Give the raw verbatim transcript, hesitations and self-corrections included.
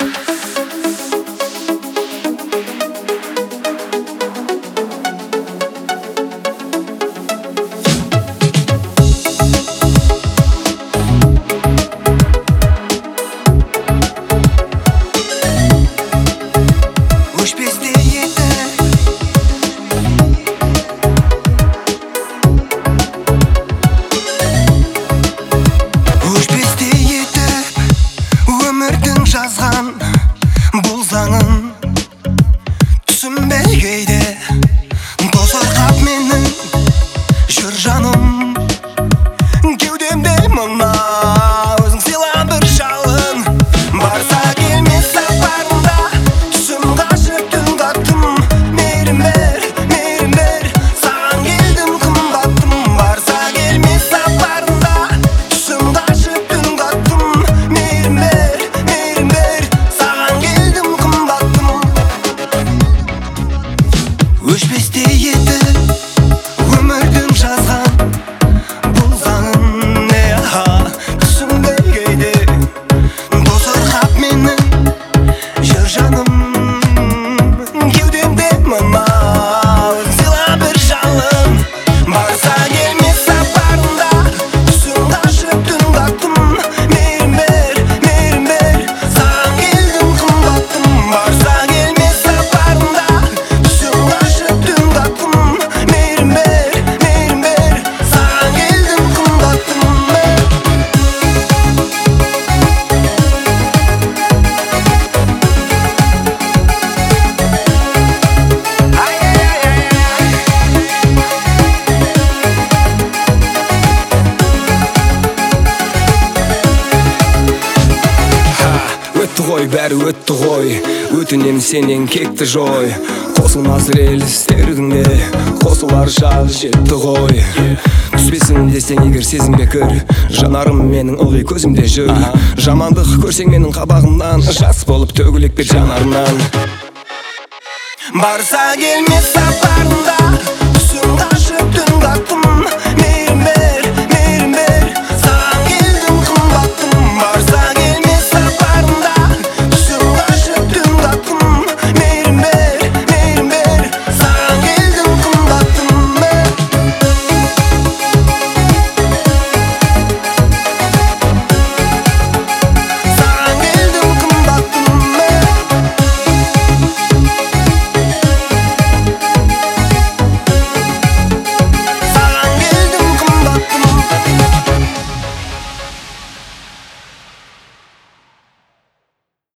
жазған бұл заңын түсінбей кейде тосырқап менің жүр жаным кеудемде мына өзің сыйла бір жалын барса келмес сапарында түсім қашып түн қаттым мейірім бер мейірім бер саған келдім қымбаттым барса келмес сапарында түсім қашып түн қаттым мейірім бер өшпестей етіп өмірдің жазған бұл заңын неға түсінбей кейде тосырқап менің жүр жаным кеудемде мына өзің сыйла бір жалын барса келмес сапарында түсім қашып түн қаттым мейірім бер мейірім бер саған келдім қымбаттым барса келмес сапарында Ой, бәрі өтті ғой, өтінем сенен кекті жой. Қосылмас рельстердің де қосылар шағы жетті ғой. Түспесін десең егер сезімге кір, жанарым менің ылғи көзімде жүр. Жамандық көрсең менің қабағымнан, жас болып төгілек бер жанарымнан. Барса келмес сапар